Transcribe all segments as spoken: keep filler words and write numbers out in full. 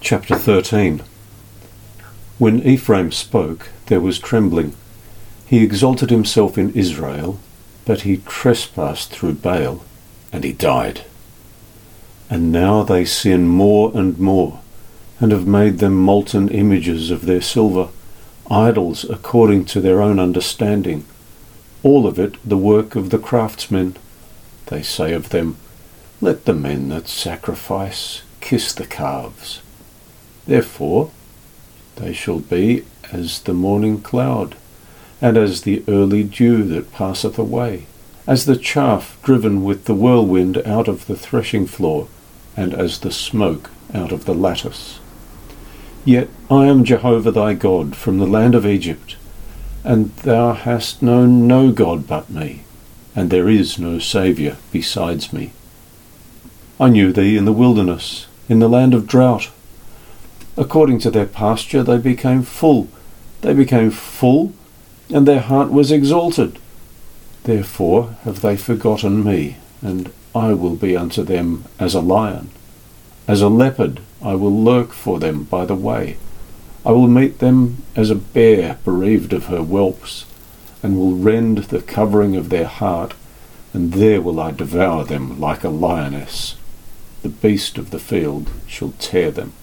Chapter thirteen. When Ephraim spoke, there was trembling. He exalted himself in Israel, but he trespassed through Baal, and he died. And now they sin more and more, and have made them molten images of their silver, idols according to their own understanding, all of it the work of the craftsmen. They say of them, "Let the men that sacrifice kiss the calves." Therefore they shall be as the morning cloud, and as the early dew that passeth away, as the chaff driven with the whirlwind out of the threshing floor, and as the smoke out of the lattice. Yet I am Jehovah thy God from the land of Egypt, and thou hast known no God but me, and there is no Saviour besides me. I knew thee in the wilderness, in the land of drought. According to their pasture they became full. They became full, and their heart was exalted. Therefore have they forgotten me, and I will be unto them as a lion. As a leopard I will lurk for them by the way. I will meet them as a bear bereaved of her whelps, and will rend the covering of their heart, and there will I devour them like a lioness. The beast of the field shall tear them.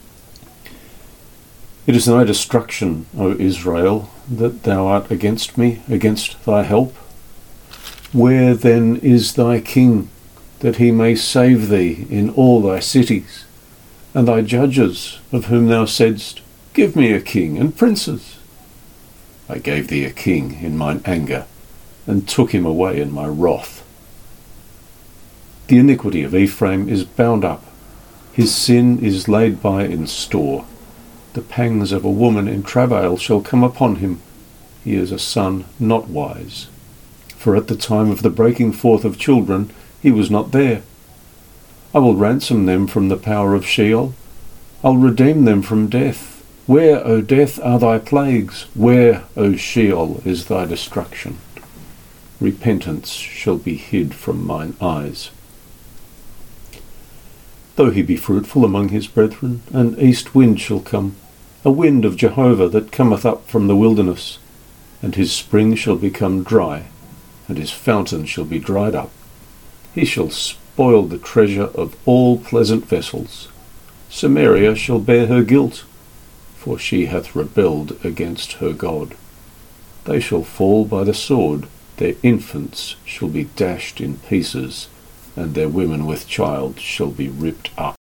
It is thy destruction, O Israel, that thou art against me, against thy help. Where then is thy king, that he may save thee in all thy cities? And thy judges, of whom thou saidst, Give me a king and princes. I gave thee a king in mine anger, and took him away in my wrath. The iniquity of Ephraim is bound up, his sin is laid by in store. The pangs of a woman in travail shall come upon him. He is a son not wise. For at the time of the breaking forth of children he was not there. I will ransom them from the power of Sheol. I'll redeem them from death. Where, O death, are thy plagues? Where, O Sheol, is thy destruction? Repentance shall be hid from mine eyes. Though he be fruitful among his brethren, an east wind shall come, a wind of Jehovah that cometh up from the wilderness, and his spring shall become dry, and his fountain shall be dried up. He shall spoil the treasure of all pleasant vessels. Samaria shall bear her guilt, for she hath rebelled against her God. They shall fall by the sword, their infants shall be dashed in pieces, and their women with child shall be ripped up.